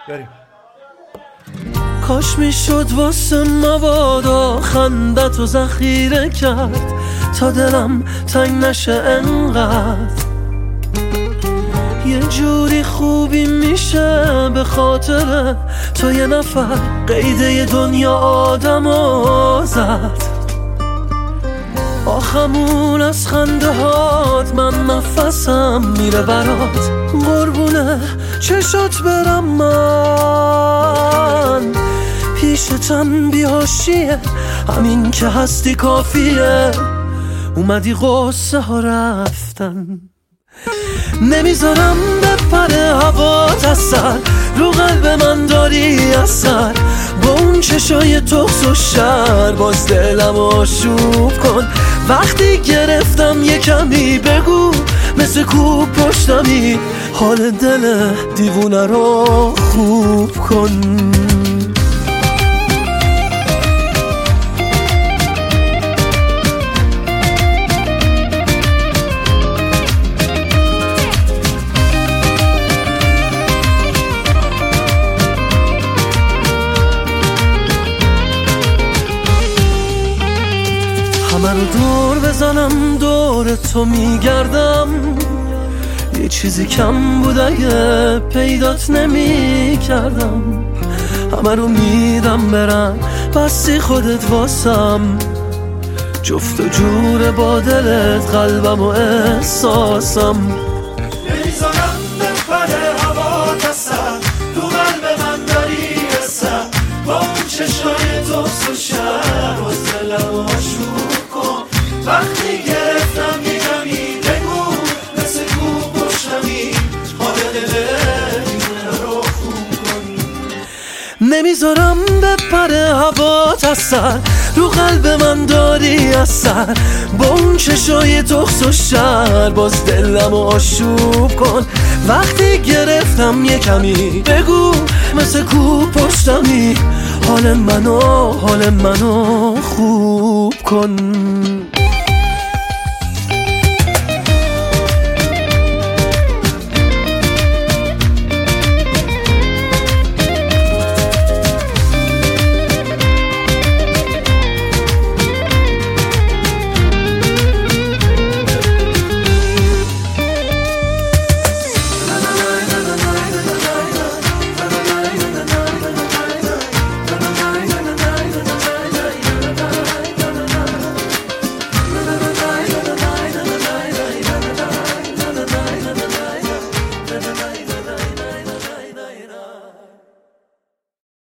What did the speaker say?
بریم. کاش میشد واسه مبادا خندت و ذخیره کرد تا دلم تنگ نشه انقدر. یه جوری خوبی میشه به خاطر تو یه نفر قیده دنیا آدمو زد. آخمون از خنده هات من نفسم میره برات، قربونه چشات برم من. پیشتم بیهاشیه همین که هستی کافیه، اومدی قصه ها رفتن. نمیذارم بپره هوات اثر، رو قلب من داری اثر. با اون چشای تخس و شر باز دلم آشوب کن. وقتی گرفتم یه کمی بگو مثل کوب پشتمی، حال دل دیوونه رو خوب کن. همه رو دور بزنم دور تو میگردم، یه چیزی کم بود اگه پیدات نمی کردم. همه رو میدم برم بستی خودت واسم، جفت و جور با دلت قلبم و احساسم. نمیذارم بپره هوات اثر، تو قلب من داری اثر. با اون چشای تخس و شر باز دلم آشوب کن. وقتی گرفتم یه کمی بگو مثل کوب پشتمی، حال دل دیوونه رو خوب کن. نمیذارم بپره هوات اثر، رو قلب من داری اثر. با اون چشای تخس و شر باز دلم آشوب کن. وقتی گرفتم یه کمی بگو مثل کوب پشتمی، حال منو خوب کن.